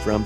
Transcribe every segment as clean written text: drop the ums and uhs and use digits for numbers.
From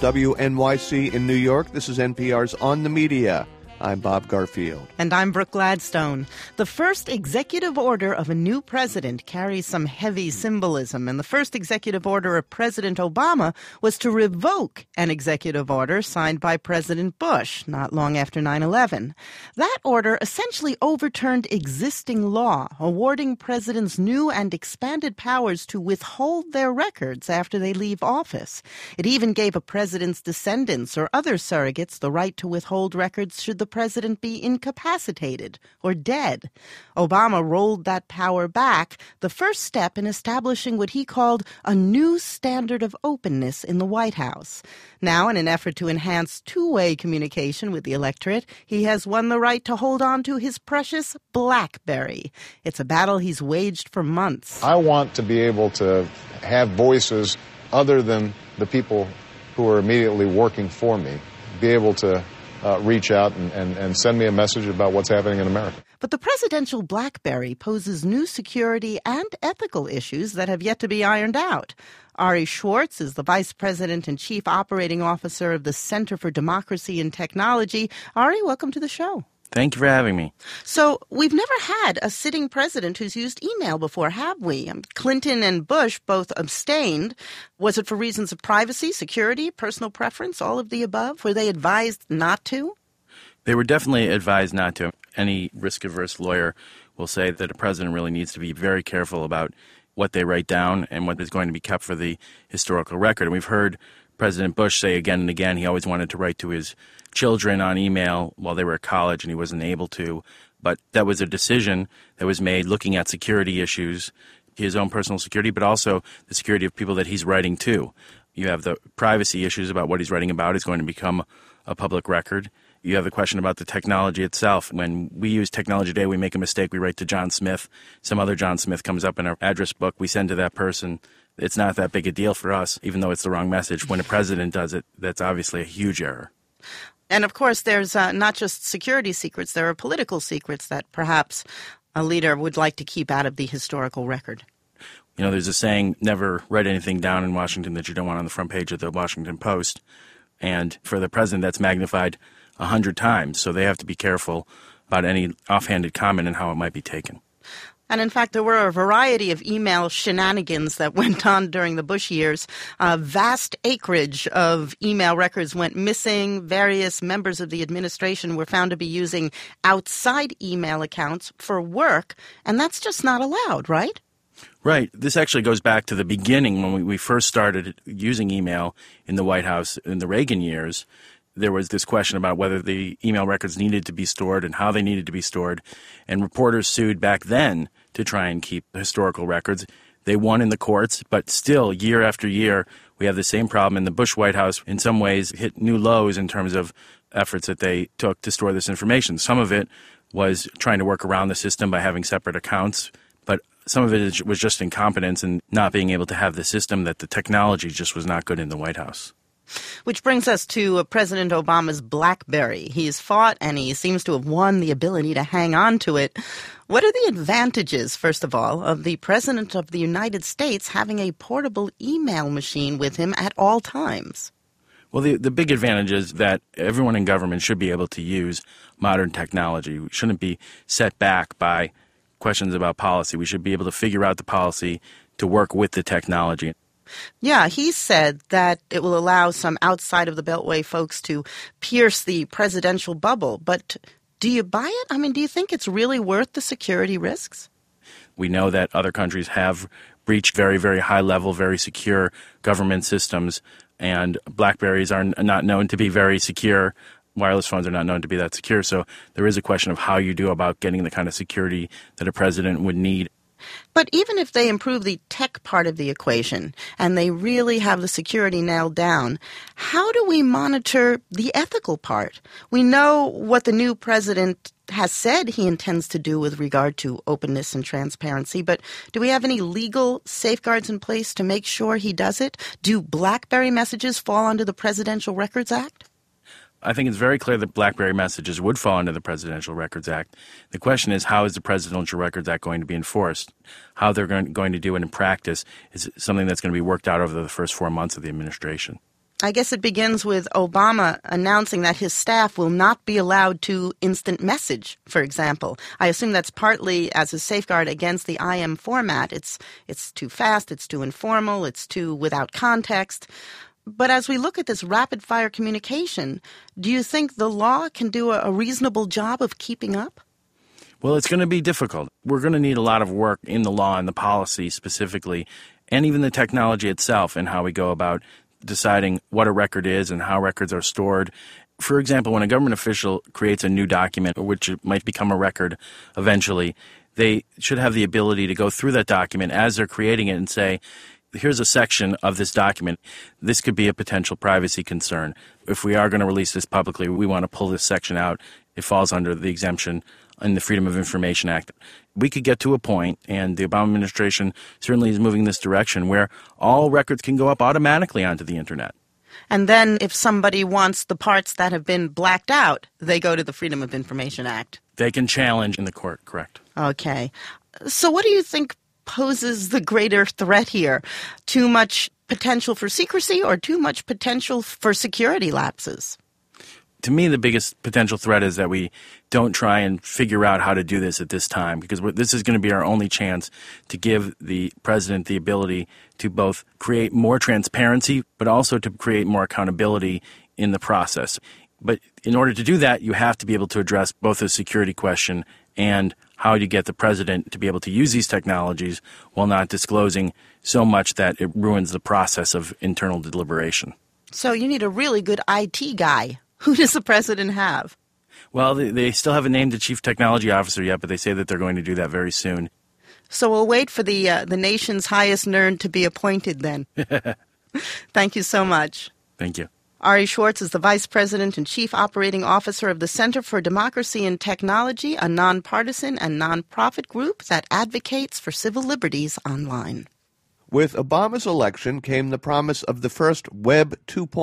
WNYC in New York, this is NPR's On the Media. I'm Bob Garfield. And I'm Brooke Gladstone. The first executive order of a new president carries some heavy symbolism. And the first executive order of President Obama was to revoke an executive order signed by President Bush not long after 9/11. That order essentially overturned existing law, awarding presidents new and expanded powers to withhold their records after they leave office. It even gave a president's descendants or other surrogates the right to withhold records should the president be incapacitated or dead. Obama rolled that power back, the first step in establishing what he called a new standard of openness in the White House. Now, in an effort to enhance two-way communication with the electorate, he has won the right to hold on to his precious BlackBerry. It's a battle he's waged for months. I want to be able to have voices other than the people who are immediately working for me, be able to reach out and send me a message about what's happening in America. But the presidential BlackBerry poses new security and ethical issues that have yet to be ironed out. Ari Schwartz is the vice president and chief operating officer of the Center for Democracy and Technology. Ari, welcome to the show. Thank you for having me. So we've never had a sitting president who's used email before, have we? Clinton and Bush both abstained. Was it for reasons of privacy, security, personal preference, all of the above? Were they advised not to? They were definitely advised not to. Any risk-averse lawyer will say that a president really needs to be very careful about what they write down and what is going to be kept for the historical record. And we've heard President Bush say again and again he always wanted to write to his children on email while they were at college and he wasn't able to. But that was a decision that was made looking at security issues, his own personal security, but also the security of people that he's writing to. You have the privacy issues about what he's writing about is going to become a public record. You have the question about the technology itself. When we use technology today, we make a mistake, we write to John Smith. Some other John Smith comes up in our address book, we send to that person. It's not that big a deal for us, even though it's the wrong message. When a president does it, that's obviously a huge error. And of course, there's not just security secrets, there are political secrets that perhaps a leader would like to keep out of the historical record. You know, there's a saying, never write anything down in Washington that you don't want on the front page of the Washington Post. And for the president, that's magnified 100 times. So they have to be careful about any offhanded comment and how it might be taken. And in fact, there were a variety of email shenanigans that went on during the Bush years. Vast acreage of email records went missing. Various members of the administration were found to be using outside email accounts for work. And that's just not allowed, right? Right. This actually goes back to the beginning when we first started using email in the White House in the Reagan years. There was this question about whether the email records needed to be stored and how they needed to be stored. And reporters sued back then to try and keep historical records. They won in the courts, but still, year after year, we have the same problem. And the Bush White House, in some ways, hit new lows in terms of efforts that they took to store this information. Some of it was trying to work around the system by having separate accounts, but some of it was just incompetence and not being able to have the system, that the technology just was not good in the White House. Which brings us to President Obama's BlackBerry. He's fought and he seems to have won the ability to hang on to it. What are the advantages, first of all, of the President of the United States having a portable email machine with him at all times? Well, the big advantage is that everyone in government should be able to use modern technology. We shouldn't be set back by questions about policy. We should be able to figure out the policy to work with the technology. Yeah, he said that it will allow some outside of the Beltway folks to pierce the presidential bubble. But do you buy it? I mean, do you think it's really worth the security risks? We know that other countries have breached very, very high level, very secure government systems, and BlackBerries are not known to be very secure. Wireless phones are not known to be that secure. So there is a question of how you do about getting the kind of security that a president would need. But even if they improve the tech part of the equation and they really have the security nailed down, how do we monitor the ethical part? We know what the new president has said he intends to do with regard to openness and transparency, but do we have any legal safeguards in place to make sure he does it? Do BlackBerry messages fall under the Presidential Records Act? I think it's very clear that BlackBerry messages would fall under the Presidential Records Act. The question is, how is the Presidential Records Act going to be enforced? How they're going to do it in practice is something that's going to be worked out over the first 4 months of the administration. I guess it begins with Obama announcing that his staff will not be allowed to instant message, for example. I assume that's partly as a safeguard against the IM format. It's too fast, it's too informal, it's too without context. But as we look at this rapid-fire communication, do you think the law can do a reasonable job of keeping up? Well, it's going to be difficult. We're going to need a lot of work in the law and the policy specifically, and even the technology itself and how we go about deciding what a record is and how records are stored. For example, when a government official creates a new document, which might become a record eventually, they should have the ability to go through that document as they're creating it and say, here's a section of this document. This could be a potential privacy concern. If we are going to release this publicly, we want to pull this section out. It falls under the exemption in the Freedom of Information Act. We could get to a point, and the Obama administration certainly is moving this direction, where all records can go up automatically onto the Internet. And then if somebody wants the parts that have been blacked out, they go to the Freedom of Information Act. They can challenge in the court, correct. Okay. So what do you think poses the greater threat here? Too much potential for secrecy or too much potential for security lapses? To me, the biggest potential threat is that we don't try and figure out how to do this at this time, because this is going to be our only chance to give the president the ability to both create more transparency, but also to create more accountability in the process. But in order to do that, you have to be able to address both the security question and how you get the president to be able to use these technologies while not disclosing so much that it ruins the process of internal deliberation. So you need a really good IT guy. Who does the president have? Well, they still haven't named the chief technology officer yet, but they say that they're going to do that very soon. So we'll wait for the nation's highest nerd to be appointed then. Thank you so much. Thank you. Ari Schwartz is the Vice President and Chief Operating Officer of the Center for Democracy and Technology, a nonpartisan and nonprofit group that advocates for civil liberties online. With Obama's election came the promise of the first Web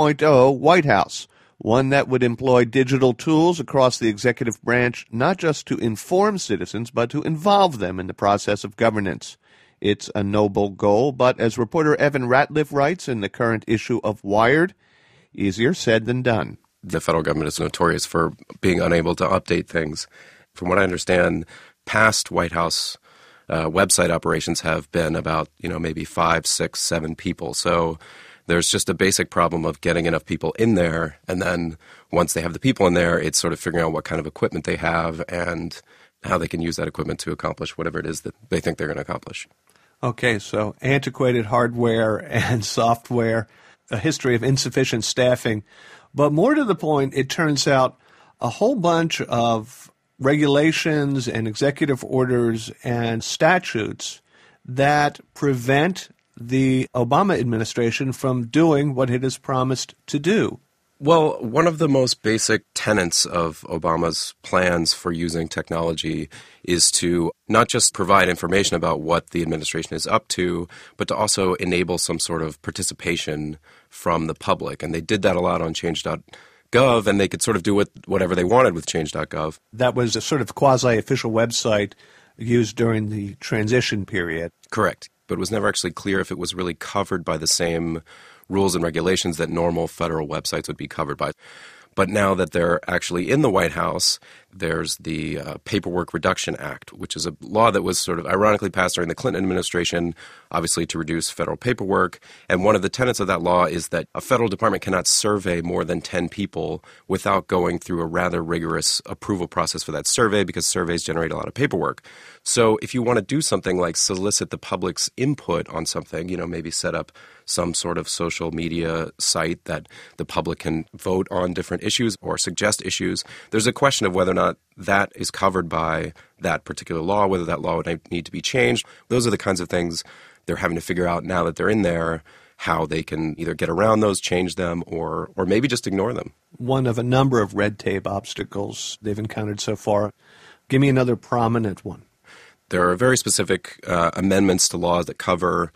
2.0 White House, one that would employ digital tools across the executive branch, not just to inform citizens, but to involve them in the process of governance. It's a noble goal, but as reporter Evan Ratliff writes in the current issue of Wired, easier said than done. The federal government is notorious for being unable to update things. From what I understand, past White House website operations have been about, maybe 5, 6, 7 people. So there's just a basic problem of getting enough people in there, and then once they have the people in there, it's sort of figuring out what kind of equipment they have and how they can use that equipment to accomplish whatever it is that they think they're going to accomplish. Okay, so antiquated hardware and software, a history of insufficient staffing. But more to the point, it turns out a whole bunch of regulations and executive orders and statutes that prevent the Obama administration from doing what it has promised to do. Well, one of the most basic tenets of Obama's plans for using technology is to not just provide information about what the administration is up to, but to also enable some sort of participation from the public. And they did that a lot on Change.gov, and they could sort of do whatever they wanted with Change.gov. That was a sort of quasi-official website used during the transition period. Correct. But it was never actually clear if it was really covered by the same rules and regulations that normal federal websites would be covered by. But now that they're actually in the White House, there's the Paperwork Reduction Act, which is a law that was sort of ironically passed during the Clinton administration, obviously to reduce federal paperwork. And one of the tenets of that law is that a federal department cannot survey more than 10 people without going through a rather rigorous approval process for that survey, because surveys generate a lot of paperwork. So if you want to do something like solicit the public's input on something, maybe set up some sort of social media site that the public can vote on different issues or suggest issues, there's a question of whether or not that is covered by that particular law, whether that law would need to be changed. Those are the kinds of things they're having to figure out now that they're in there, how they can either get around those, change them, or maybe just ignore them. One of a number of red tape obstacles they've encountered so far. Give me another prominent one. There are very specific amendments to laws that cover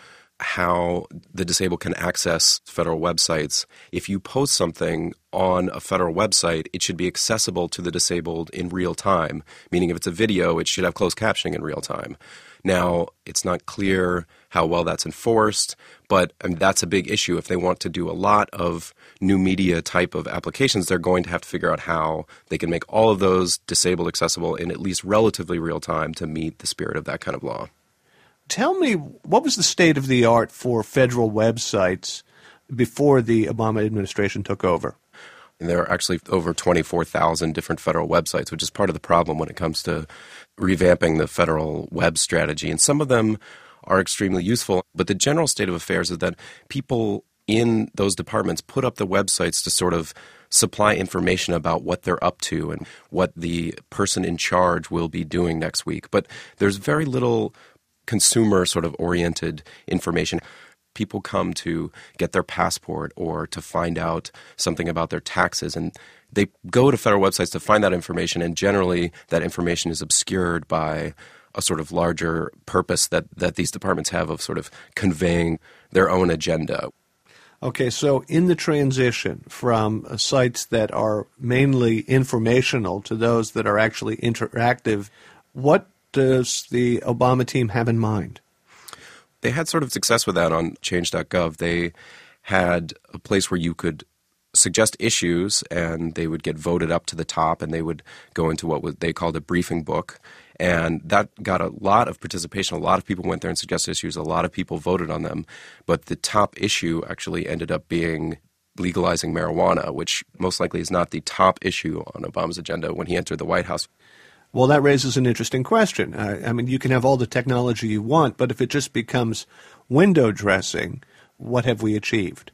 how the disabled can access federal websites. If you post something on a federal website, it should be accessible to the disabled in real time, meaning if it's a video, it should have closed captioning in real time. Now, it's not clear how well that's enforced, but that's a big issue. If they want to do a lot of new media type of applications, they're going to have to figure out how they can make all of those disabled accessible in at least relatively real time to meet the spirit of that kind of law. Tell me, what was the state of the art for federal websites before the Obama administration took over? And there are actually over 24,000 different federal websites, which is part of the problem when it comes to revamping the federal web strategy. And some of them are extremely useful. But the general state of affairs is that people in those departments put up the websites to sort of supply information about what they're up to and what the person in charge will be doing next week. But there's very little consumer sort of oriented information. People come to get their passport or to find out something about their taxes, and they go to federal websites to find that information, and generally that information is obscured by a sort of larger purpose that these departments have of sort of conveying their own agenda. Okay, so in the transition from sites that are mainly informational to those that are actually interactive, what does the Obama team have in mind? They had sort of success with that on change.gov. They had a place where you could suggest issues and they would get voted up to the top and they would go into what they called a briefing book. And that got a lot of participation. A lot of people went there and suggested issues. A lot of people voted on them. But the top issue actually ended up being legalizing marijuana, which most likely is not the top issue on Obama's agenda when he entered the White House. Well, that raises an interesting question. I mean, you can have all the technology you want, but if it just becomes window dressing, what have we achieved?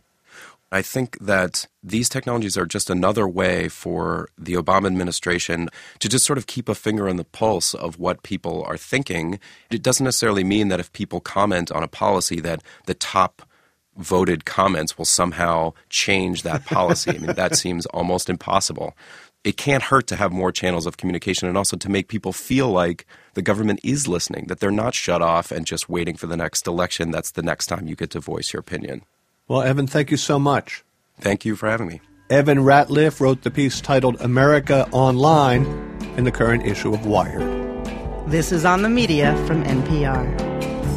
I think that these technologies are just another way for the Obama administration to just sort of keep a finger on the pulse of what people are thinking. It doesn't necessarily mean that if people comment on a policy that the top voted comments will somehow change that policy. I mean, that seems almost impossible. It can't hurt to have more channels of communication and also to make people feel like the government is listening, that they're not shut off and just waiting for the next election. That's the next time you get to voice your opinion. Well, Evan, thank you so much. Thank you for having me. Evan Ratliff wrote the piece titled America Online in the current issue of Wired. This is On the Media from NPR.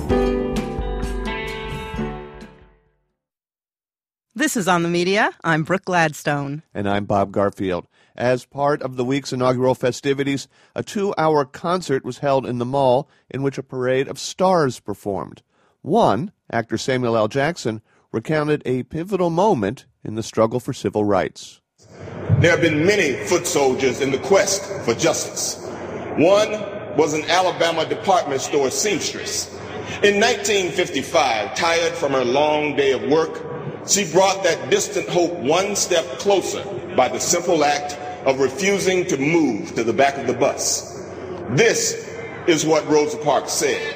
This is On the Media. I'm Brooke Gladstone. And I'm Bob Garfield. As part of the week's inaugural festivities, a 2-hour concert was held in the mall in which a parade of stars performed. One, actor Samuel L. Jackson, recounted a pivotal moment in the struggle for civil rights. There have been many foot soldiers in the quest for justice. One was an Alabama department store seamstress. In 1955, tired from her long day of work, she brought that distant hope one step closer by the simple act of refusing to move to the back of the bus. This is what Rosa Parks said.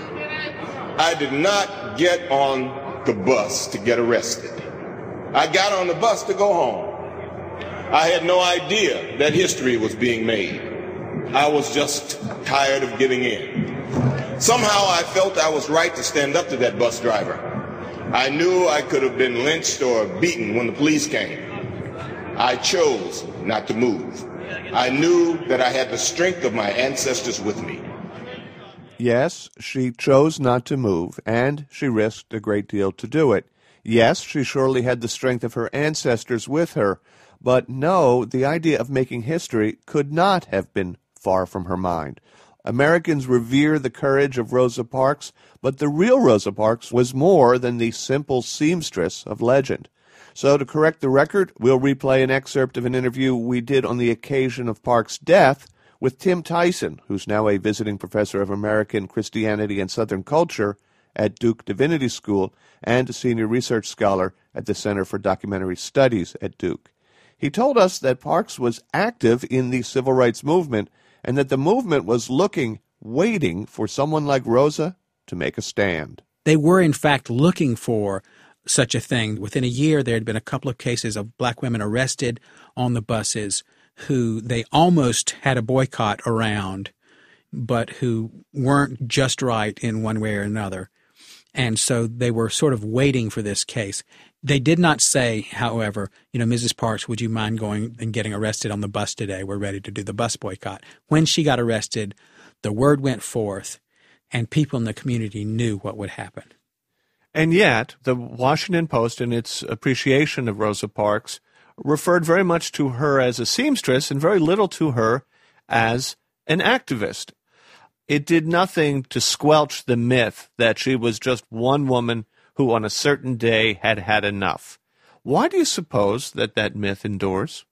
I did not get on the bus to get arrested. I got on the bus to go home. I had no idea that history was being made. I was just tired of giving in. Somehow I felt I was right to stand up to that bus driver. I knew I could have been lynched or beaten when the police came. I chose not to move. I knew that I had the strength of my ancestors with me. Yes, she chose not to move, and she risked a great deal to do it. Yes, she surely had the strength of her ancestors with her, but no, the idea of making history could not have been far from her mind. Americans revere the courage of Rosa Parks, but the real Rosa Parks was more than the simple seamstress of legend. So to correct the record, we'll replay an excerpt of an interview we did on the occasion of Parks' death with Tim Tyson, who's now a visiting professor of American Christianity and Southern Culture at Duke Divinity School and a senior research scholar at the Center for Documentary Studies at Duke. He told us that Parks was active in the civil rights movement and that the movement was waiting for someone like Rosa to make a stand. They were, in fact, looking for such a thing. Within a year, there had been a couple of cases of black women arrested on the buses who they almost had a boycott around, but who weren't just right in one way or another. And so they were sort of waiting for this case. They did not say, however, Mrs. Parks, would you mind going and getting arrested on the bus today? We're ready to do the bus boycott. When she got arrested, the word went forth, and people in the community knew what would happen. And yet, the Washington Post, in its appreciation of Rosa Parks, referred very much to her as a seamstress and very little to her as an activist. It did nothing to squelch the myth that she was just one woman who on a certain day had had enough. Why do you suppose that myth endures?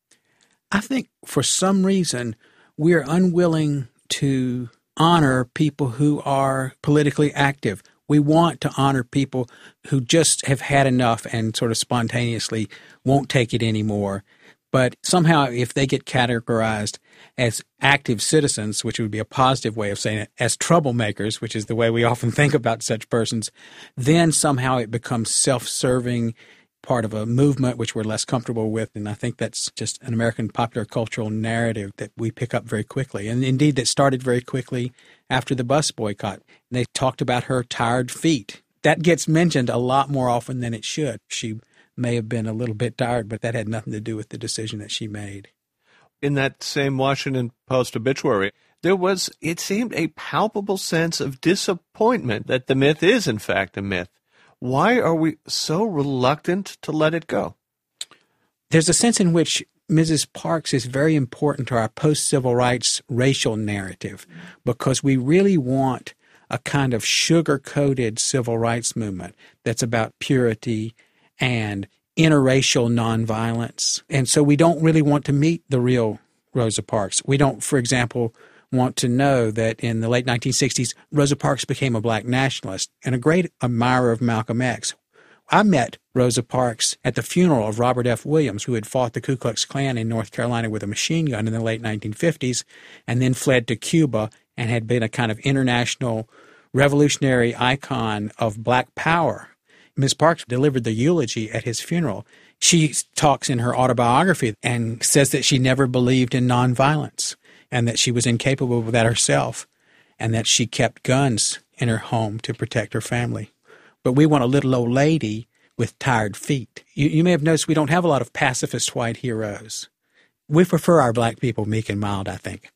I think for some reason we're unwilling to honor people who are politically active. We want to honor people who just have had enough and sort of spontaneously won't take it anymore. But somehow if they get categorized as active citizens, which would be a positive way of saying it, as troublemakers, which is the way we often think about such persons, then somehow it becomes self-serving, part of a movement which we're less comfortable with. And I think that's just an American popular cultural narrative that we pick up very quickly. And indeed, that started very quickly after the bus boycott. They talked about her tired feet. That gets mentioned a lot more often than it should. She may have been a little bit tired, but that had nothing to do with the decision that she made. In that same Washington Post obituary, there was, it seemed, a palpable sense of disappointment that the myth is, in fact, a myth. Why are we so reluctant to let it go? There's a sense in which Mrs. Parks is very important to our post-civil rights racial narrative because we really want a kind of sugar-coated civil rights movement that's about purity and interracial nonviolence. And so we don't really want to meet the real Rosa Parks. We don't, for example, want to know that in the late 1960s, Rosa Parks became a black nationalist and a great admirer of Malcolm X. I met Rosa Parks at the funeral of Robert F. Williams, who had fought the Ku Klux Klan in North Carolina with a machine gun in the late 1950s and then fled to Cuba and had been a kind of international revolutionary icon of black power. Ms. Parks delivered the eulogy at his funeral. She talks in her autobiography and says that she never believed in nonviolence and that she was incapable of that herself and that she kept guns in her home to protect her family. But we want a little old lady with tired feet. You may have noticed we don't have a lot of pacifist white heroes. We prefer our black people meek and mild, I think.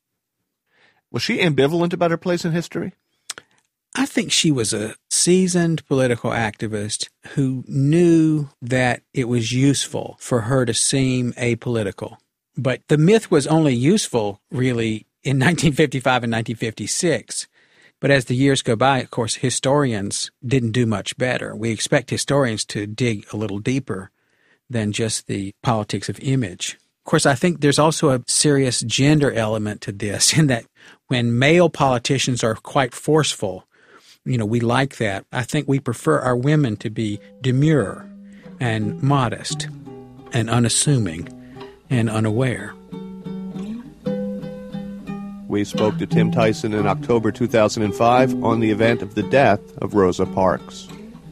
Was she ambivalent about her place in history? I think she was a seasoned political activist who knew that it was useful for her to seem apolitical. But the myth was only useful, really, in 1955 and 1956. But as the years go by, of course, historians didn't do much better. We expect historians to dig a little deeper than just the politics of image. Of course, I think there's also a serious gender element to this in that when male politicians are quite forceful, we like that. I think we prefer our women to be demure and modest and unassuming and unaware. We spoke to Tim Tyson in October 2005 on the event of the death of Rosa Parks.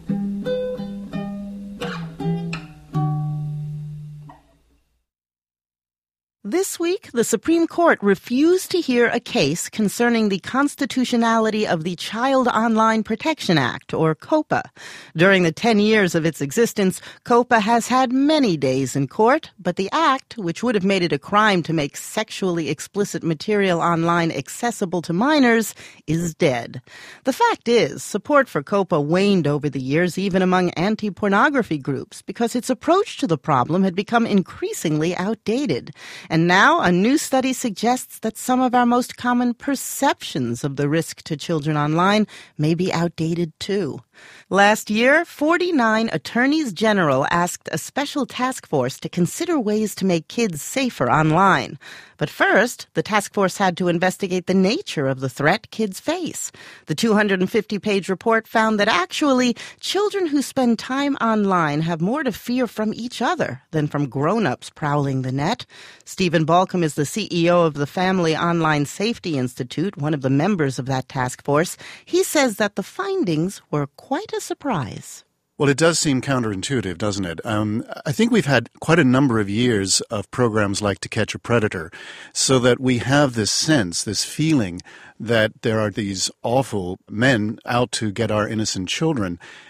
This week, the Supreme Court refused to hear a case concerning the constitutionality of the Child Online Protection Act, or COPA. During the 10 years of its existence, COPA has had many days in court, but the act, which would have made it a crime to make sexually explicit material online accessible to minors, is dead. The fact is, support for COPA waned over the years, even among anti-pornography groups, because its approach to the problem had become increasingly outdated. And now a new study suggests that some of our most common perceptions of the risk to children online may be outdated too. Last year, 49 attorneys general asked a special task force to consider ways to make kids safer online. But first, the task force had to investigate the nature of the threat kids face. The 250-page report found that actually, children who spend time online have more to fear from each other than from grown-ups prowling the net. Stephen Balcom is the CEO of the Family Online Safety Institute, one of the members of that task force. He says that the findings were quite a surprise. Well, it does seem counterintuitive, doesn't it? I think we've had quite a number of years of programs like To Catch a Predator, so that we have this sense, this feeling that there are these awful men out to get our innocent children.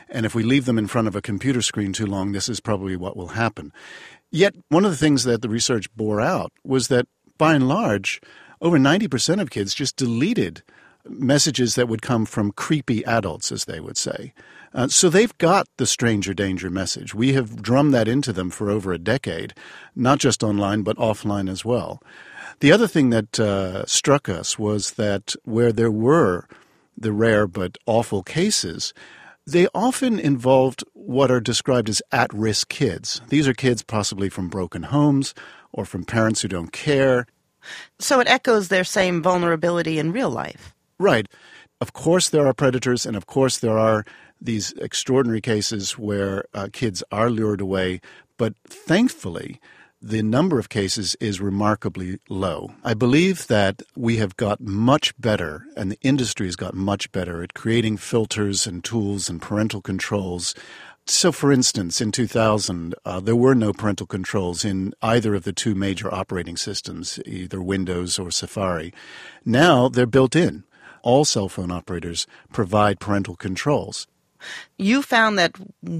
And if we leave them in front of a computer screen too long, this is probably what will happen. Yet one of the things that the research bore out was that, by and large, over 90% of kids just deleted messages that would come from creepy adults, as they would say. So they've got the stranger danger message. We have drummed that into them for over a decade, not just online, but offline as well. The other thing that struck us was that where there were the rare but awful cases, they often involved what are described as at-risk kids. These are kids possibly from broken homes or from parents who don't care. So it echoes their same vulnerability in real life. Right. Of course there are predators, and of course there are these extraordinary cases where kids are lured away, but thankfully the number of cases is remarkably low. I believe that we have got much better, and the industry has got much better at creating filters and tools and parental controls. So, for instance, in 2000, there were no parental controls in either of the two major operating systems, either Windows or Safari. Now they're built in. All cell phone operators provide parental controls. You found that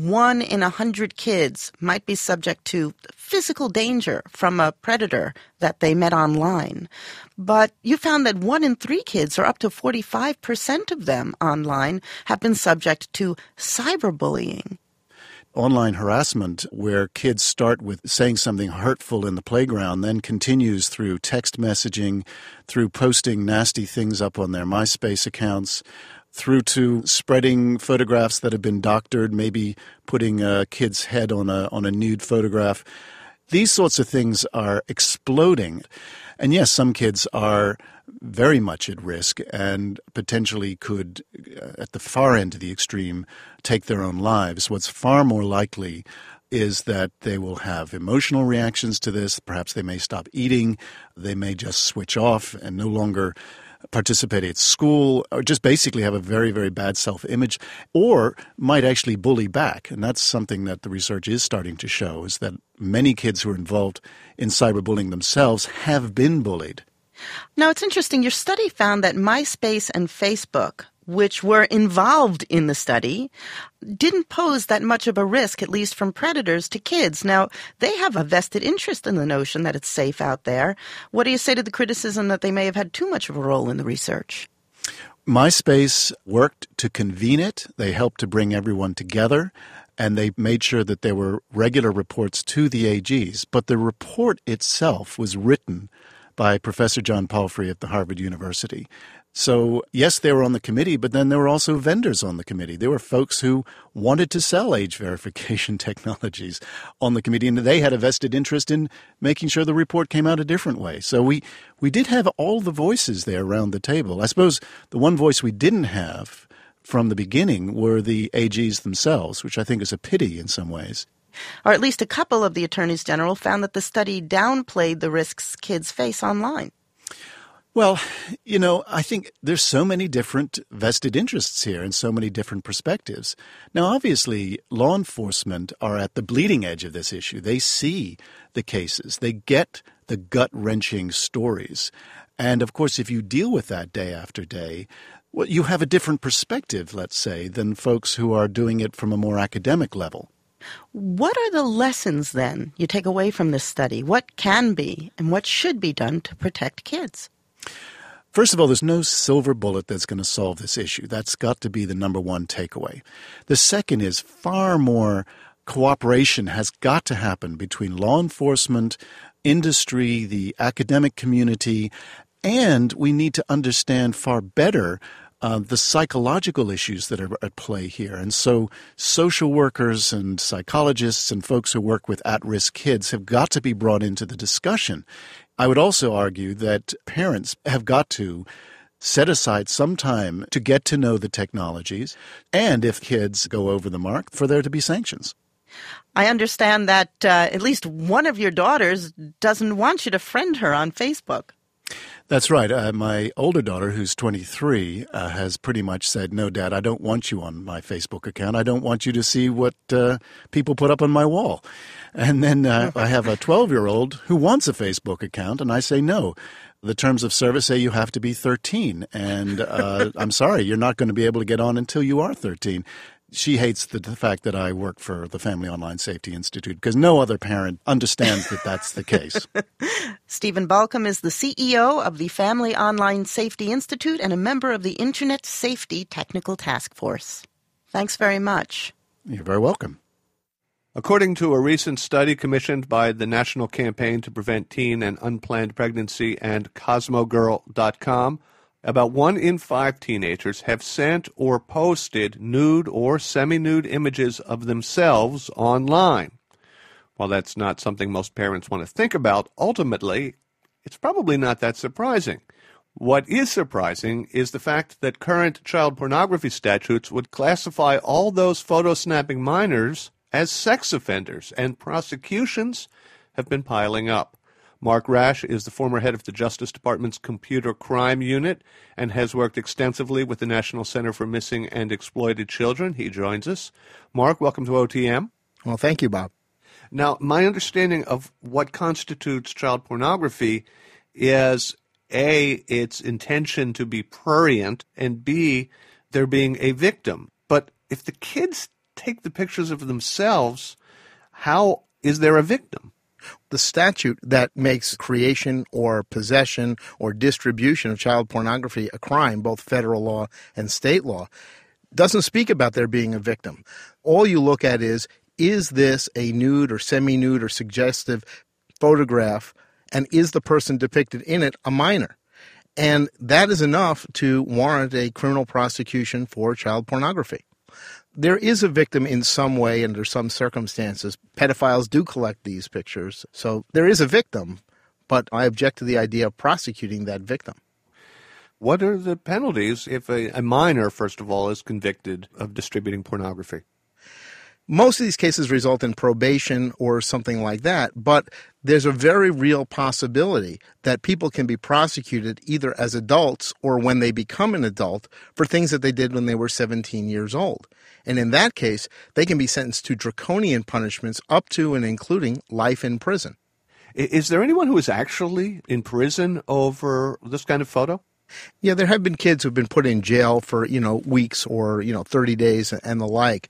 1 in 100 kids might be subject to physical danger from a predator that they met online. But you found that 1 in 3 kids, or up to 45% of them online, have been subject to cyberbullying. Online harassment, where kids start with saying something hurtful in the playground, then continues through text messaging, through posting nasty things up on their MySpace accounts, through to spreading photographs that have been doctored, maybe putting a kid's head on a nude photograph. These sorts of things are exploding. And yes, some kids are very much at risk and potentially could, at the far end of the extreme, take their own lives. What's far more likely is that they will have emotional reactions to this. Perhaps they may stop eating. They may just switch off and no longer participate at school, or just basically have a very, very bad self-image, or might actually bully back. And that's something that the research is starting to show, is that many kids who are involved in cyberbullying themselves have been bullied. Now, it's interesting. Your study found that MySpace and Facebook, which were involved in the study, didn't pose that much of a risk, at least from predators, to kids. Now, they have a vested interest in the notion that it's safe out there. What do you say to the criticism that they may have had too much of a role in the research? MySpace worked to convene it. They helped to bring everyone together, and they made sure that there were regular reports to the AGs. But the report itself was written by Professor John Palfrey at the Harvard University. So, yes, they were on the committee, but then there were also vendors on the committee. There were folks who wanted to sell age verification technologies on the committee, and they had a vested interest in making sure the report came out a different way. So we did have all the voices there around the table. I suppose the one voice we didn't have from the beginning were the AGs themselves, which I think is a pity in some ways. Or at least a couple of the attorneys general found that the study downplayed the risks kids face online. Well, I think there's so many different vested interests here and so many different perspectives. Now, obviously, law enforcement are at the bleeding edge of this issue. They see the cases. They get the gut-wrenching stories. And, of course, if you deal with that day after day, well, you have a different perspective, let's say, than folks who are doing it from a more academic level. What are the lessons, then, you take away from this study? What can be and what should be done to protect kids? First of all, there's no silver bullet that's going to solve this issue. That's got to be the number one takeaway. The second is far more cooperation has got to happen between law enforcement, industry, the academic community, and we need to understand far better the psychological issues that are at play here. And so social workers and psychologists and folks who work with at-risk kids have got to be brought into the discussion. I would also argue that parents have got to set aside some time to get to know the technologies, and if kids go over the mark, for there to be sanctions. I understand that at least one of your daughters doesn't want you to friend her on Facebook. That's right. My older daughter, who's 23, has pretty much said, "No, Dad, I don't want you on my Facebook account. I don't want you to see what people put up on my wall." And then I have a 12-year-old who wants a Facebook account, and I say, "No. The terms of service say you have to be 13, and I'm sorry, you're not going to be able to get on until you are 13." She hates the fact that I work for the Family Online Safety Institute because no other parent understands that that's the case. Stephen Balcom is the CEO of the Family Online Safety Institute and a member of the Internet Safety Technical Task Force. Thanks very much. You're very welcome. According to a recent study commissioned by the National Campaign to Prevent Teen and Unplanned Pregnancy and CosmoGirl.com, about 1 in 5 teenagers have sent or posted nude or semi-nude images of themselves online. While that's not something most parents want to think about, ultimately, it's probably not that surprising. What is surprising is the fact that current child pornography statutes would classify all those photo-snapping minors as sex offenders, and prosecutions have been piling up. Mark Rash is the former head of the Justice Department's Computer Crime Unit and has worked extensively with the National Center for Missing and Exploited Children. He joins us. Mark, welcome to OTM. Well, thank you, Bob. Now, my understanding of what constitutes child pornography is, A, its intention to be prurient, and B, there being a victim. But if the kids take the pictures of themselves, how is there a victim? The statute that makes creation or possession or distribution of child pornography a crime, both federal law and state law, doesn't speak about there being a victim. All you look at is this a nude or semi-nude or suggestive photograph, and is the person depicted in it a minor? And that is enough to warrant a criminal prosecution for child pornography. There is a victim in some way under some circumstances. Pedophiles do collect these pictures, so there is a victim, but I object to the idea of prosecuting that victim. What are the penalties if a minor, first of all, is convicted of distributing pornography? Most of these cases result in probation or something like that, but there's a very real possibility that people can be prosecuted either as adults or when they become an adult for things that they did when they were 17 years old. And in that case, they can be sentenced to draconian punishments up to and including life in prison. Is there anyone who is actually in prison over this kind of photo? Yeah, there have been kids who've been put in jail for, weeks or, 30 days and the like.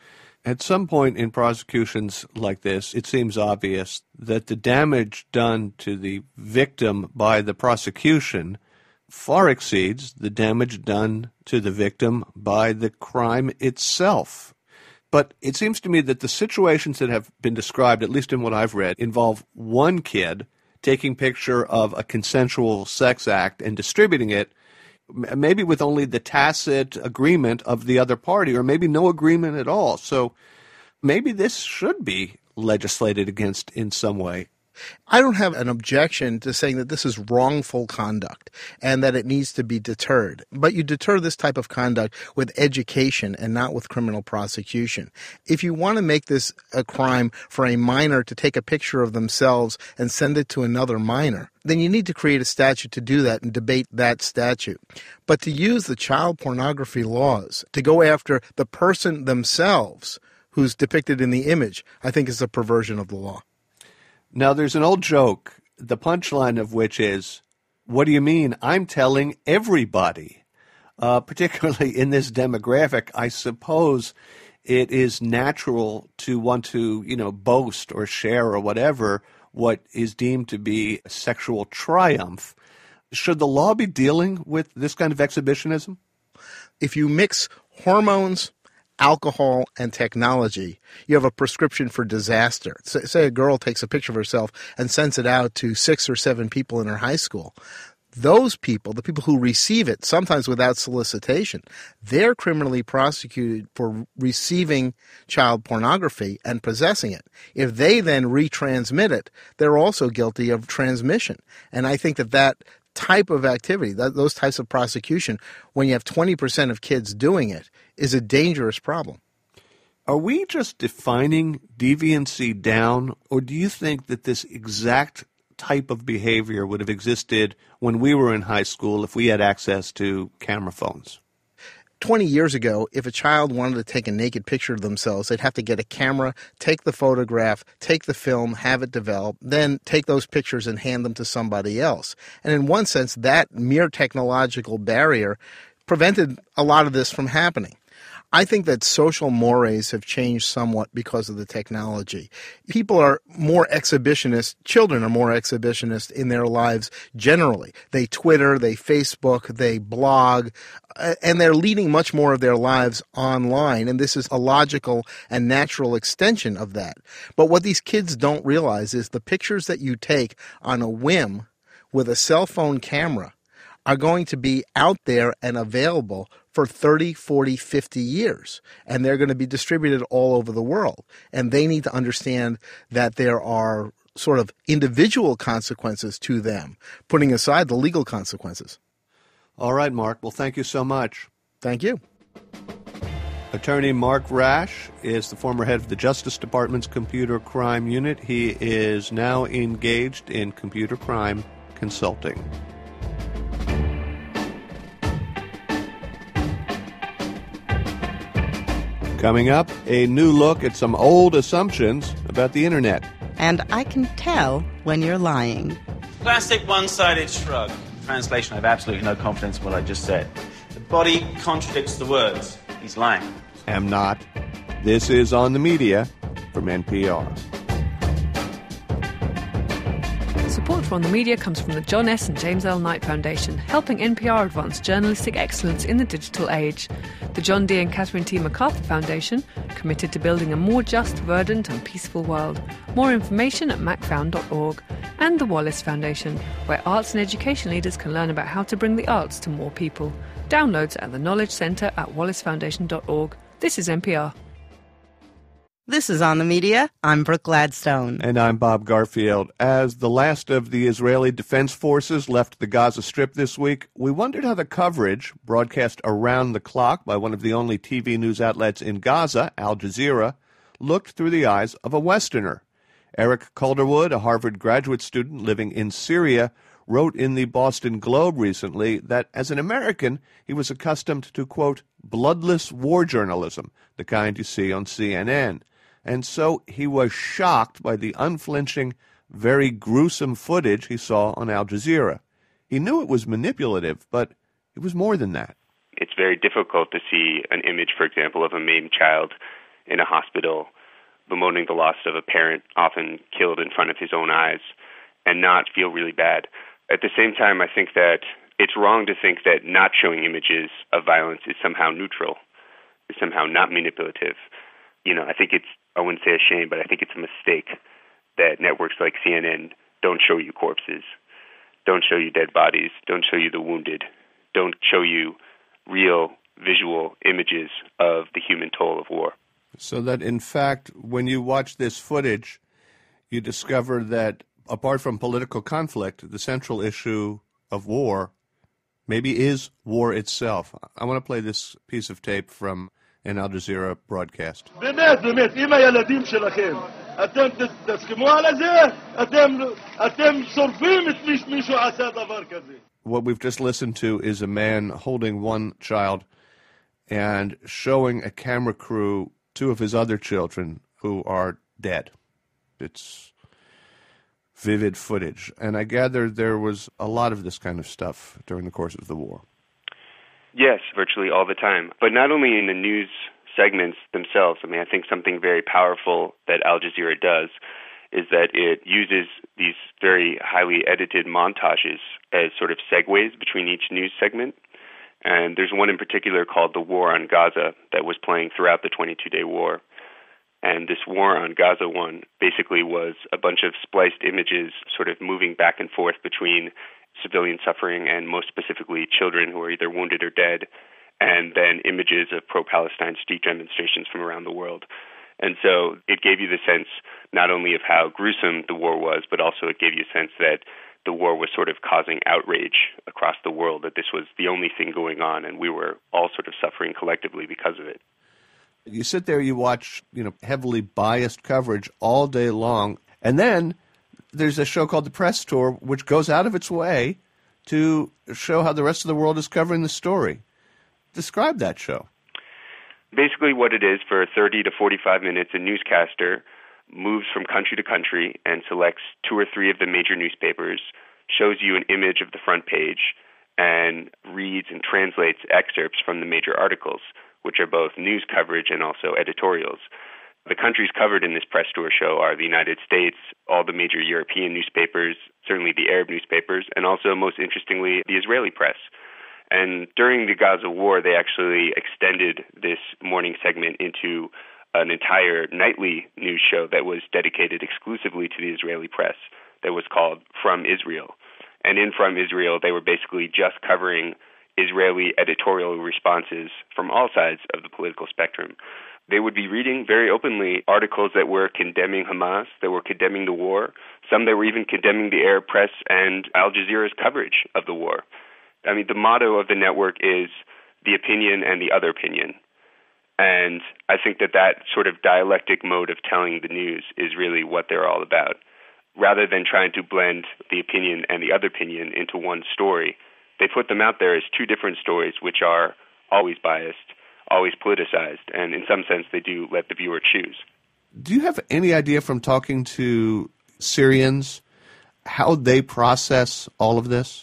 At some point in prosecutions like this, it seems obvious that the damage done to the victim by the prosecution far exceeds the damage done to the victim by the crime itself. But it seems to me that the situations that have been described, at least in what I've read, involve one kid taking picture of a consensual sex act and distributing it, maybe with only the tacit agreement of the other party, or maybe no agreement at all. So maybe this should be legislated against in some way. I don't have an objection to saying that this is wrongful conduct and that it needs to be deterred. But you deter this type of conduct with education and not with criminal prosecution. If you want to make this a crime for a minor to take a picture of themselves and send it to another minor, then you need to create a statute to do that and debate that statute. But to use the child pornography laws to go after the person themselves who's depicted in the image, I think is a perversion of the law. Now, there's an old joke, the punchline of which is, what do you mean? I'm telling everybody. Particularly in this demographic, I suppose it is natural to want to, boast or share or whatever what is deemed to be a sexual triumph. Should the law be dealing with this kind of exhibitionism? If you mix hormones, alcohol, and technology, you have a prescription for disaster. Say a girl takes a picture of herself and sends it out to 6 or 7 people in her high school. Those people, the people who receive it, sometimes without solicitation, they're criminally prosecuted for receiving child pornography and possessing it. If they then retransmit it, they're also guilty of transmission. And I think that type of activity, those types of prosecution, when you have 20% of kids doing it, is a dangerous problem. Are we just defining deviancy down, or do you think that this exact type of behavior would have existed when we were in high school if we had access to camera phones? 20 years ago, if a child wanted to take a naked picture of themselves, they'd have to get a camera, take the photograph, take the film, have it developed, then take those pictures and hand them to somebody else. And in one sense, that mere technological barrier prevented a lot of this from happening. I think that social mores have changed somewhat because of the technology. People are more exhibitionist, children are more exhibitionist in their lives generally. They Twitter, they Facebook, they blog, and they're leading much more of their lives online, and this is a logical and natural extension of that. But what these kids don't realize is the pictures that you take on a whim with a cell phone camera are going to be out there and available for 30, 40, 50 years. And they're going to be distributed all over the world. And they need to understand that there are sort of individual consequences to them, putting aside the legal consequences. All right, Mark. Well, thank you so much. Thank you. Attorney Mark Rash is the former head of the Justice Department's Computer Crime Unit. He is now engaged in computer crime consulting. Coming up, a new look at some old assumptions about the Internet. And I can tell when you're lying. Classic one-sided shrug. Translation, I have absolutely no confidence in what I just said. The body contradicts the words. He's lying. Am not. This is On the Media from NPR. Support for On the Media comes from the John S. and James L. Knight Foundation, helping NPR advance journalistic excellence in the digital age. The John D. and Catherine T. MacArthur Foundation, committed to building a more just, verdant and peaceful world. More information at macfound.org. And the Wallace Foundation, where arts and education leaders can learn about how to bring the arts to more people. Downloads at the Knowledge Centre at wallacefoundation.org. This is NPR. This is On the Media. I'm Brooke Gladstone. And I'm Bob Garfield. As the last of the Israeli Defense Forces left the Gaza Strip this week, we wondered how the coverage, broadcast around the clock by one of the only TV news outlets in Gaza, Al Jazeera, looked through the eyes of a Westerner. Eric Calderwood, a Harvard graduate student living in Syria, wrote in the Boston Globe recently that as an American, he was accustomed to, quote, bloodless war journalism, the kind you see on CNN. And so he was shocked by the unflinching, very gruesome footage he saw on Al Jazeera. He knew it was manipulative, but it was more than that. It's very difficult to see an image, for example, of a maimed child in a hospital bemoaning the loss of a parent, often killed in front of his own eyes, and not feel really bad. At the same time, I think that it's wrong to think that not showing images of violence is somehow neutral, is somehow not manipulative. I think I wouldn't say a shame, but I think it's a mistake that networks like CNN don't show you corpses, don't show you dead bodies, don't show you the wounded, don't show you real visual images of the human toll of war. So that, in fact, when you watch this footage, you discover that apart from political conflict, the central issue of war maybe is war itself. I want to play this piece of tape from an Al Jazeera broadcast. What we've just listened to is a man holding one child and showing a camera crew two of his other children who are dead. It's vivid footage. And I gather there was a lot of this kind of stuff during the course of the war. Yes, virtually all the time. But not only in the news segments themselves. I think something very powerful that Al Jazeera does is that it uses these very highly edited montages as sort of segues between each news segment. And there's one in particular called The War on Gaza that was playing throughout the 22-day war. And this War on Gaza one basically was a bunch of spliced images sort of moving back and forth between civilian suffering and most specifically children who are either wounded or dead, and then images of pro-Palestine street demonstrations from around the world. And so it gave you the sense not only of how gruesome the war was, but also it gave you a sense that the war was sort of causing outrage across the world, that this was the only thing going on, and we were all sort of suffering collectively because of it. You sit there, you watch, heavily biased coverage all day long, and then there's a show called The Press Tour, which goes out of its way to show how the rest of the world is covering the story. Describe that show. Basically what it is, for 30 to 45 minutes, a newscaster moves from country to country and selects 2 or 3 of the major newspapers, shows you an image of the front page, and reads and translates excerpts from the major articles, which are both news coverage and also editorials. The countries covered in this press tour show are the United States, all the major European newspapers, certainly the Arab newspapers, and also, most interestingly, the Israeli press. And during the Gaza war, they actually extended this morning segment into an entire nightly news show that was dedicated exclusively to the Israeli press that was called From Israel. And in From Israel, they were basically just covering Israeli editorial responses from all sides of the political spectrum. They would be reading very openly articles that were condemning Hamas, that were condemning the war, some that were even condemning the Arab press and Al Jazeera's coverage of the war. I mean, the motto of the network is the opinion and the other opinion. And I think that sort of dialectic mode of telling the news is really what they're all about. Rather than trying to blend the opinion and the other opinion into one story, they put them out there as two different stories, which are always biased, always politicized, and in some sense they do let the viewer choose. Do you have any idea from talking to Syrians how they process all of this?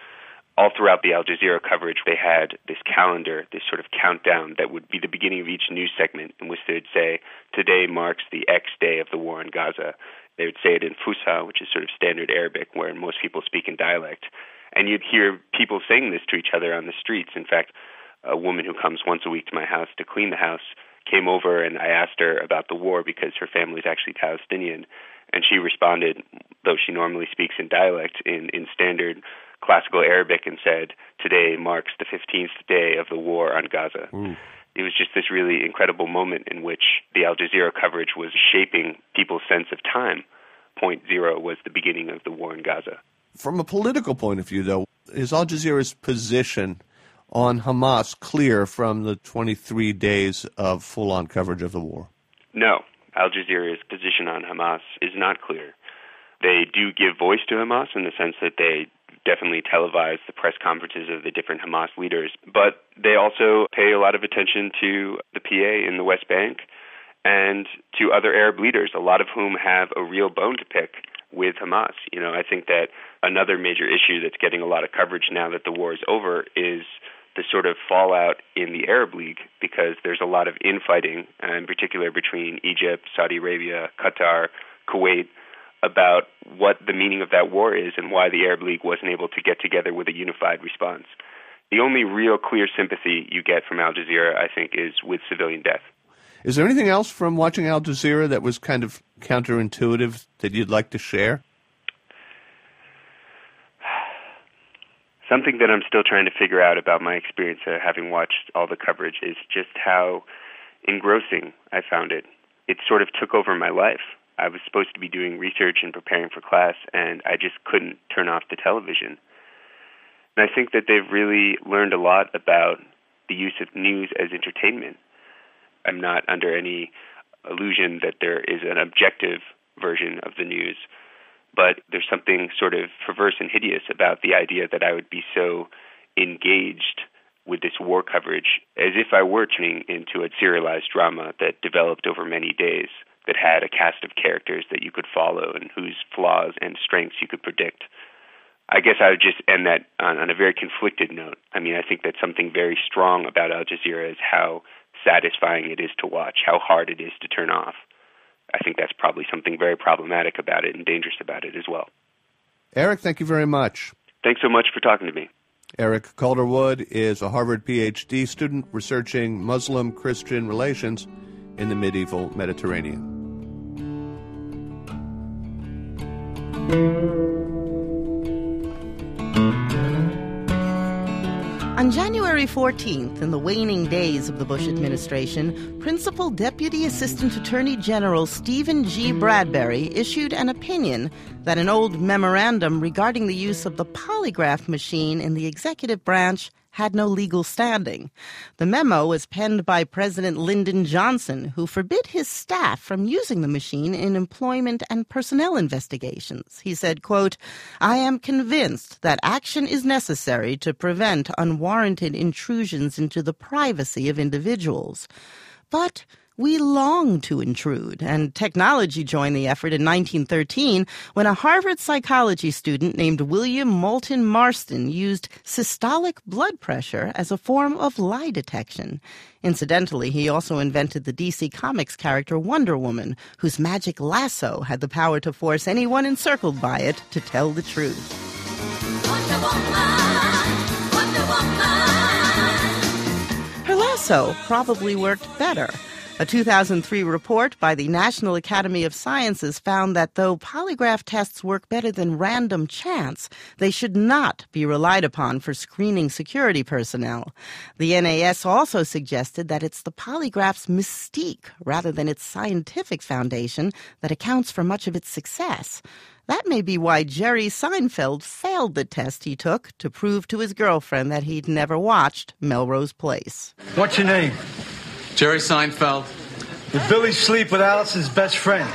All throughout the Al Jazeera coverage, they had this calendar, this sort of countdown that would be the beginning of each news segment in which they would say, today marks the X day of the war in Gaza. They would say it in Fusha, which is sort of standard Arabic, where most people speak in dialect. And you'd hear people saying this to each other on the streets. In fact, a woman who comes once a week to my house to clean the house came over, and I asked her about the war because her family is actually Palestinian. And she responded, though she normally speaks in dialect, in standard classical Arabic, and said, today marks the 15th day of the war on Gaza. It was just this really incredible moment in which the Al Jazeera coverage was shaping people's sense of time. Point zero was the beginning of the war in Gaza. From a political point of view, though, is Al Jazeera's position on Hamas clear from the 23 days of full-on coverage of the war? No. Al Jazeera's position on Hamas is not clear. They do give voice to Hamas in the sense that they definitely televise the press conferences of the different Hamas leaders, but they also pay a lot of attention to the PA in the West Bank and to other Arab leaders, a lot of whom have a real bone to pick with Hamas. You know, I think that another major issue that's getting a lot of coverage now that the war is over is the sort of fallout in the Arab League, because there's a lot of infighting, in particular between Egypt, Saudi Arabia, Qatar, Kuwait, about what the meaning of that war is and why the Arab League wasn't able to get together with a unified response. The only real clear sympathy you get from Al Jazeera, I think, is with civilian death. Is there anything else from watching Al Jazeera that was kind of counterintuitive that you'd like to share? Something that I'm still trying to figure out about my experience having watched all the coverage is just how engrossing I found it. It sort of took over my life. I was supposed to be doing research and preparing for class, and I just couldn't turn off the television. And I think that they've really learned a lot about the use of news as entertainment. I'm not under any illusion that there is an objective version of the news, but there's something sort of perverse and hideous about the idea that I would be so engaged with this war coverage as if I were tuning into a serialized drama that developed over many days, that had a cast of characters that you could follow and whose flaws and strengths you could predict. I guess I would just end that on a very conflicted note. I mean, I think that something very strong about Al Jazeera is how satisfying it is to watch, how hard it is to turn off. I think that's probably something very problematic about it and dangerous about it as well. Eric, thank you very much. Thanks so much for talking to me. Eric Calderwood is a Harvard PhD student researching Muslim-Christian relations in the medieval Mediterranean. On January 14th, in the waning days of the Bush administration, Principal Deputy Assistant Attorney General Stephen G. Bradbury issued an opinion that an old memorandum regarding the use of the polygraph machine in the executive branch had no legal standing. The memo was penned by President Lyndon Johnson, who forbid his staff from using the machine in employment and personnel investigations. He said, quote, "I am convinced that action is necessary to prevent unwarranted intrusions into the privacy of individuals. But we long to intrude, and technology joined the effort in 1913 when a Harvard psychology student named William Moulton Marston used systolic blood pressure as a form of lie detection. Incidentally, he also invented the DC Comics character Wonder Woman, whose magic lasso had the power to force anyone encircled by it to tell the truth. Wonder Woman, Wonder Woman. Her lasso probably worked better. A 2003 report by the National Academy of Sciences found that though polygraph tests work better than random chance, they should not be relied upon for screening security personnel. The NAS also suggested that it's the polygraph's mystique rather than its scientific foundation that accounts for much of its success. That may be why Jerry Seinfeld failed the test he took to prove to his girlfriend that he'd never watched Melrose Place. What's your name? Jerry Seinfeld. Did Billy sleep with Allison's best friend?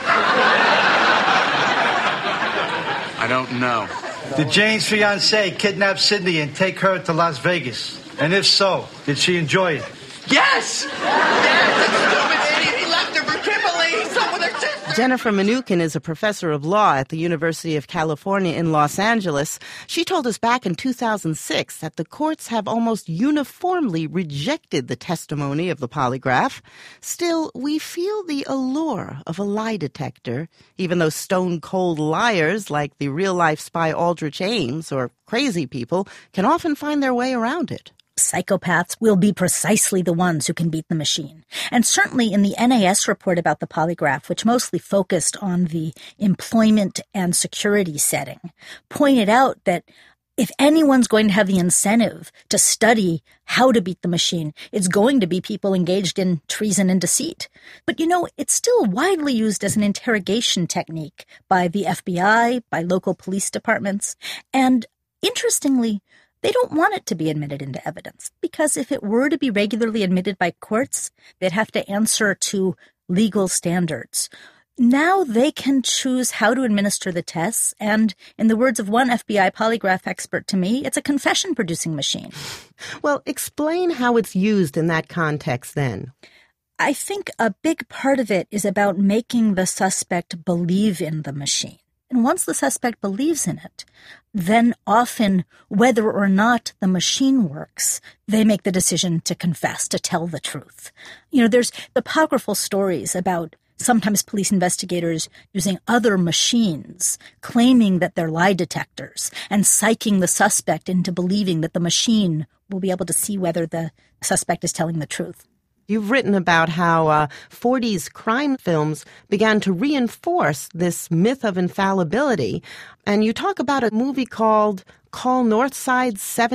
I don't know. Did Jane's fiancée kidnap Sydney and take her to Las Vegas? And if so, did she enjoy it? Yes! Yes, that stupid idiot! He left her for Kimberly! He's up with her sister! Jennifer Mnookin is a professor of law at the University of California in Los Angeles. She told us back in 2006 that the courts have almost uniformly rejected the testimony of the polygraph. Still, we feel the allure of a lie detector, even though stone-cold liars like the real-life spy Aldrich Ames or crazy people can often find their way around it. Psychopaths will be precisely the ones who can beat the machine. And certainly in the NAS report about the polygraph, which mostly focused on the employment and security setting, pointed out that if anyone's going to have the incentive to study how to beat the machine, it's going to be people engaged in treason and deceit. But, it's still widely used as an interrogation technique by the FBI, by local police departments, and interestingly, they don't want it to be admitted into evidence, because if it were to be regularly admitted by courts, they'd have to answer to legal standards. Now they can choose how to administer the tests, and in the words of one FBI polygraph expert to me, it's a confession-producing machine. Well, explain how it's used in that context then. I think a big part of it is about making the suspect believe in the machine. And once the suspect believes in it, then often, whether or not the machine works, they make the decision to confess, to tell the truth. There's apocryphal stories about sometimes police investigators using other machines, claiming that they're lie detectors, and psyching the suspect into believing that the machine will be able to see whether the suspect is telling the truth. You've written about how 40s crime films began to reinforce this myth of infallibility. And you talk about a movie called Call Northside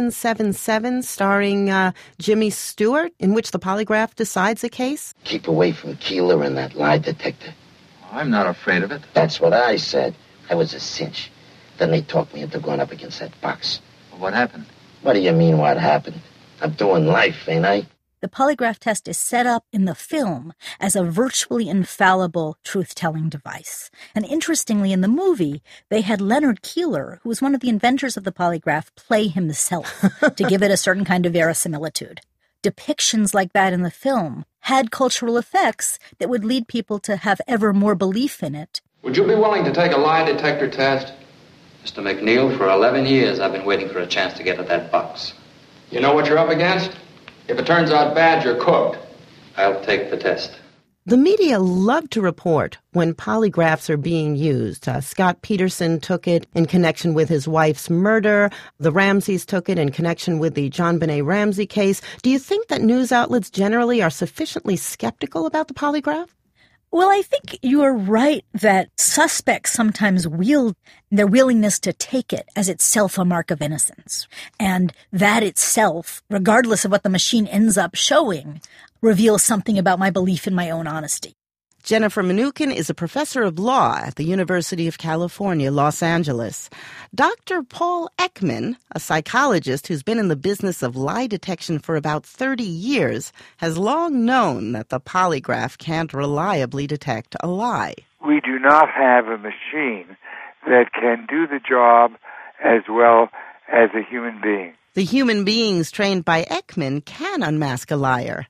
777, starring Jimmy Stewart, in which the polygraph decides a case. Keep away from Keeler and that lie detector. I'm not afraid of it. That's what I said. I was a cinch. Then they talked me into going up against that box. Well, what happened? What do you mean, what happened? I'm doing life, ain't I? The polygraph test is set up in the film as a virtually infallible truth-telling device. And interestingly, in the movie, they had Leonard Keeler, who was one of the inventors of the polygraph, play himself to give it a certain kind of verisimilitude. Depictions like that in the film had cultural effects that would lead people to have ever more belief in it. Would you be willing to take a lie detector test? Mr. McNeil, for 11 years I've been waiting for a chance to get at that box. You know what you're up against? If it turns out bad, you're cooked. I'll take the test. The media love to report when polygraphs are being used. Scott Peterson took it in connection with his wife's murder. The Ramseys took it in connection with the JonBenet Ramsey case. Do you think that news outlets generally are sufficiently skeptical about the polygraph? Well, I think you are right that suspects sometimes wield their willingness to take it as itself a mark of innocence. And that itself, regardless of what the machine ends up showing, reveals something about my belief in my own honesty. Jennifer Mnookin is a professor of law at the University of California, Los Angeles. Dr. Paul Ekman, a psychologist who's been in the business of lie detection for about 30 years, has long known that the polygraph can't reliably detect a lie. We do not have a machine that can do the job as well as a human being. The human beings trained by Ekman can unmask a liar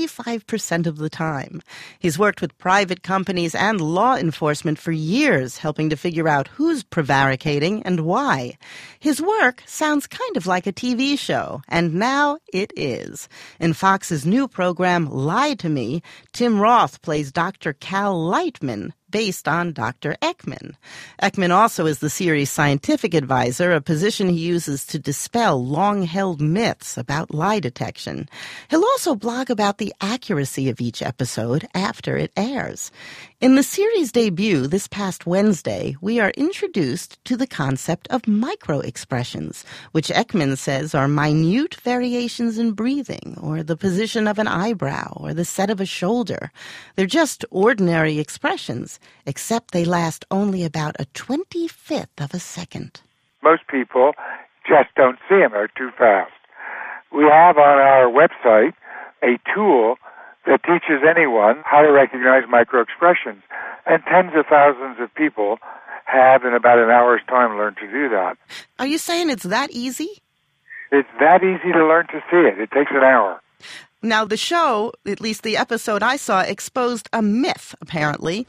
95% of the time. He's worked with private companies and law enforcement for years, helping to figure out who's prevaricating and why. His work sounds kind of like a TV show, and now it is. In Fox's new program, Lie to Me, Tim Roth plays Dr. Cal Lightman, based on Dr. Ekman. Ekman also is the series' scientific advisor, a position he uses to dispel long-held myths about lie detection. He'll also blog about the accuracy of each episode after it airs. In the series' debut this past Wednesday, we are introduced to the concept of micro-expressions, which Ekman says are minute variations in breathing, or the position of an eyebrow, or the set of a shoulder. They're just ordinary expressions, except they last only about a 25th of a second. Most people just don't see them. They're too fast. We have on our website a tool that teaches anyone how to recognize microexpressions. And tens of thousands of people have, in about an hour's time, learned to do that. Are you saying it's that easy? It's that easy to learn to see it. It takes an hour. Now, the show, at least the episode I saw, exposed a myth, apparently.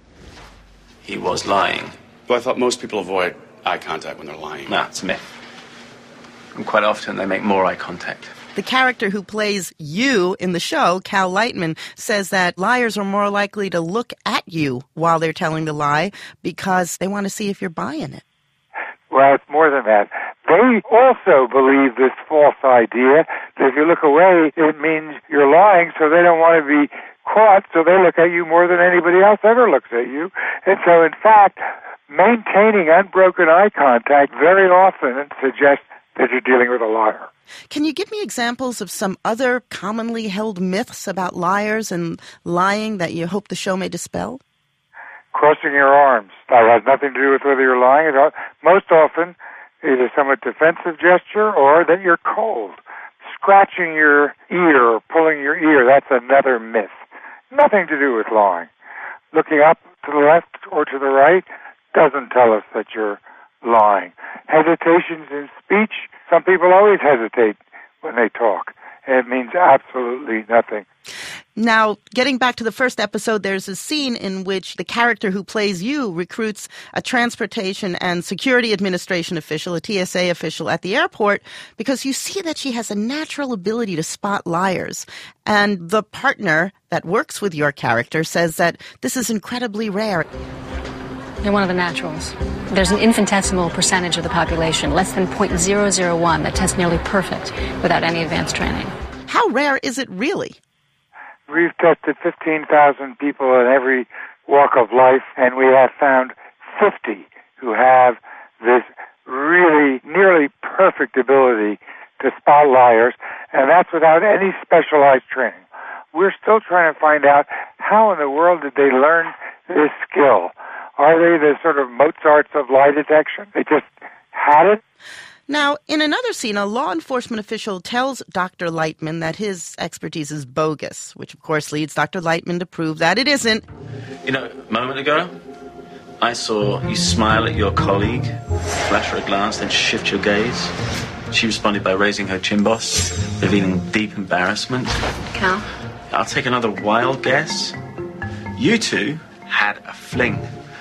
He was lying. Well, I thought most people avoid eye contact when they're lying. No, it's a myth. And quite often they make more eye contact. The character who plays you in the show, Cal Lightman, says that liars are more likely to look at you while they're telling the lie because they want to see if you're buying it. Well, it's more than that. They also believe this false idea that if you look away, it means you're lying, so they don't want to be caught, so they look at you more than anybody else ever looks at you. And so, in fact, maintaining unbroken eye contact very often suggests that you're dealing with a liar. Can you give me examples of some other commonly held myths about liars and lying that you hope the show may dispel? Crossing your arms. That has nothing to do with whether you're lying. Most often, it is a somewhat defensive gesture or that you're cold. Scratching your ear or pulling your ear, that's another myth. Nothing to do with lying. Looking up to the left or to the right doesn't tell us that you're lying. Hesitations in speech, some people always hesitate when they talk. It means absolutely nothing. Now, getting back to the first episode, there's a scene in which the character who plays you recruits a Transportation and Security Administration official, a TSA official at the airport, because you see that she has a natural ability to spot liars. And the partner that works with your character says that this is incredibly rare. You're one of the naturals. There's an infinitesimal percentage of the population, less than 0.001, that tests nearly perfect without any advanced training. How rare is it really? We've tested 15,000 people in every walk of life, and we have found 50 who have this really nearly perfect ability to spot liars, and that's without any specialized training. We're still trying to find out how in the world did they learn this skill. Are they the sort of Mozarts of lie detection? They just had it? Now, in another scene, a law enforcement official tells Dr. Lightman that his expertise is bogus, which of course leads Dr. Lightman to prove that it isn't. You know, a moment ago, I saw you smile at your colleague, flash her a glance, then shift your gaze. She responded by raising her chin boss, revealing deep embarrassment. Cal? I'll take another wild guess. You two had a fling.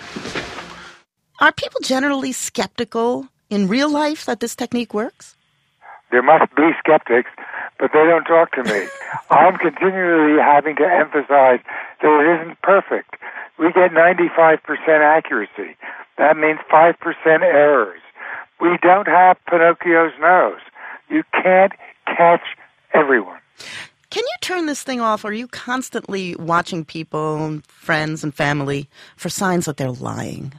Are people generally skeptical in real life that this technique works? There must be skeptics, but they don't talk to me. I'm continually having to emphasize that it isn't perfect. We get 95% accuracy. That means 5% errors. We don't have Pinocchio's nose. You can't catch everyone. Can you turn this thing off? Are you constantly watching people, friends and family, for signs that they're lying?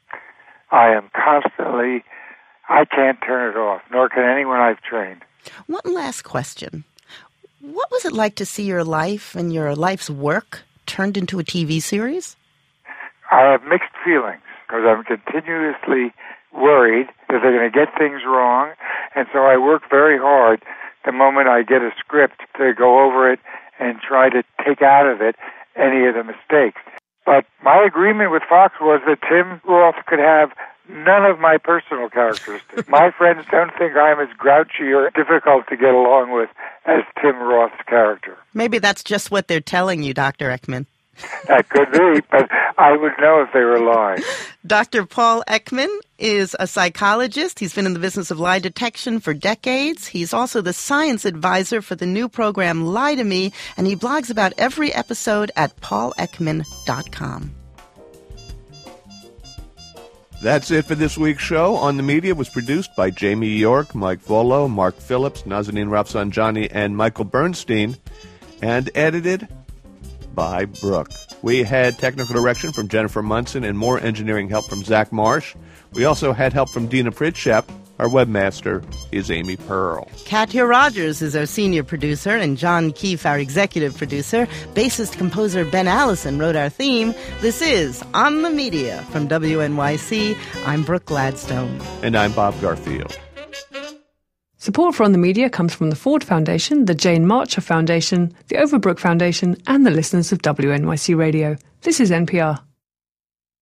I am constantly, I can't turn it off, nor can anyone I've trained. One last question. What was it like to see your life and your life's work turned into a TV series? I have mixed feelings because I'm continuously worried that they're going to get things wrong, and so I work very hard the moment I get a script to go over it and try to take out of it any of the mistakes. But my agreement with Fox was that Tim Roth could have none of my personal characteristics. My friends don't think I'm as grouchy or difficult to get along with as Tim Roth's character. Maybe that's just what they're telling you, Dr. Ekman. That could be, but I would know if they were lying. Dr. Paul Ekman is a psychologist. He's been in the business of lie detection for decades. He's also the science advisor for the new program Lie to Me, and he blogs about every episode at paulekman.com. That's it for this week's show. On the Media was produced by Jamie York, Mike Volo, Mark Phillips, Nazanin Rafsanjani, and Michael Bernstein, and edited by Brooke. We had technical direction from Jennifer Munson and more engineering help from Zach Marsh. We also had help from Dina Pritchep. Our webmaster is Amy Pearl. Katya Rogers is our senior producer, and John Keefe, our executive producer. Bassist-composer Ben Allison wrote our theme. This is On the Media from WNYC. I'm Brooke Gladstone. And I'm Bob Garfield. Support for On the Media comes from the Ford Foundation, the Jane Marcher Foundation, the Overbrook Foundation, and the listeners of WNYC Radio. This is NPR.